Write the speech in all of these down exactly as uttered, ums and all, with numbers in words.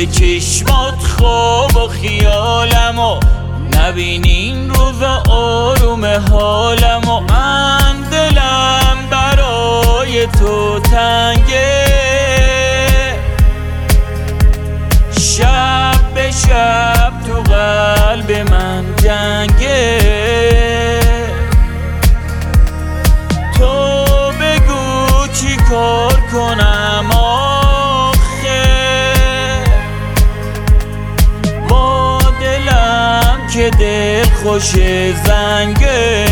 توی چشمات خواب و خیالم و نبینی این روزا آروم حالم و من دلم برای تو تنگه، شب به شب تو قلب من جنگه. تو بگو چی کار کنم آخه با دلم که دل خوش زنگه،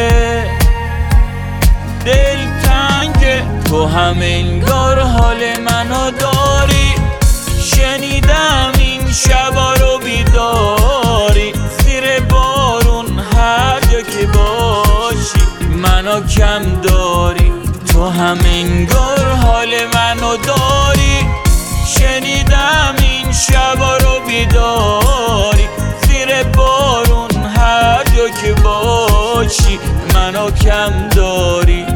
دل تنگه. تو هم انگار حال منو داری، شنیدم این شبا رو بیداری، زیر بارون هر جا که باشی منو کم داری. تو هم انگار حال منو داری، شنیدم این شبا رو بیداری، زیر بارون هر جا که باشی منو کم داری.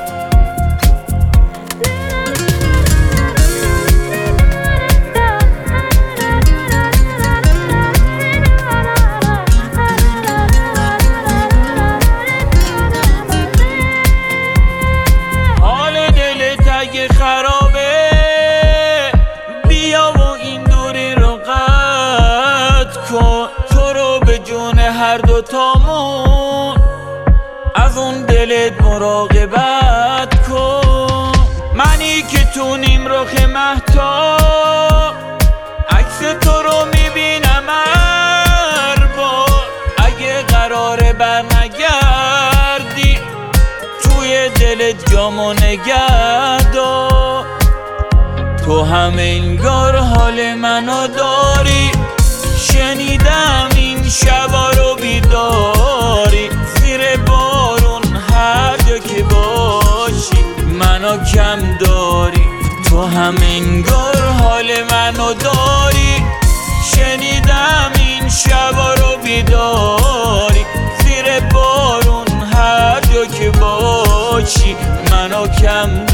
خرابه بیا و این دوری رو قطع کن، تو رو به جون هر دوتامون از اون دلت مراقبت کن. منی که تو نیم رخ مهتاب عکس تو رو میبینم هر بار، اگه قراره برنگردی توی دلت جامو نگهدار. تو هم انگار حال منو داری، شنیدم این شبا رو بیداری، زیر بارون هر جا که باشی منو کم داری. تو هم انگار حال منو داری، شنیدم این شبا رو بیداری، زیر بارون هر جا که باشی منو کم داری.